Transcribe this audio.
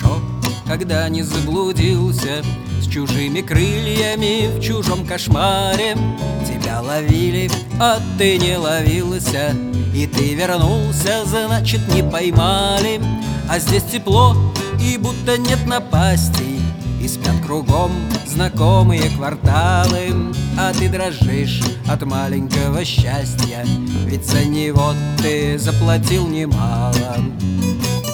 хорошо, когда не заблудился с чужими крыльями в чужом кошмаре. Тебя ловили, а ты не ловился, и ты вернулся, значит, не поймали. А здесь тепло, и будто нет напастей, и спят кругом знакомые кварталы. А ты дрожишь от маленького счастья, ведь за него ты заплатил немало.